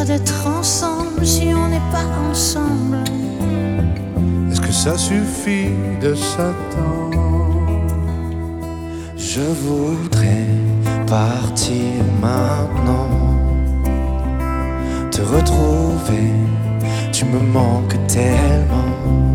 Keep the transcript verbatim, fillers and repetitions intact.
d'être ensemble si on n'est pas ensemble? Est-ce que ça suffit de s'attendre? Je voudrais partir maintenant, te retrouver, tu me manques tellement.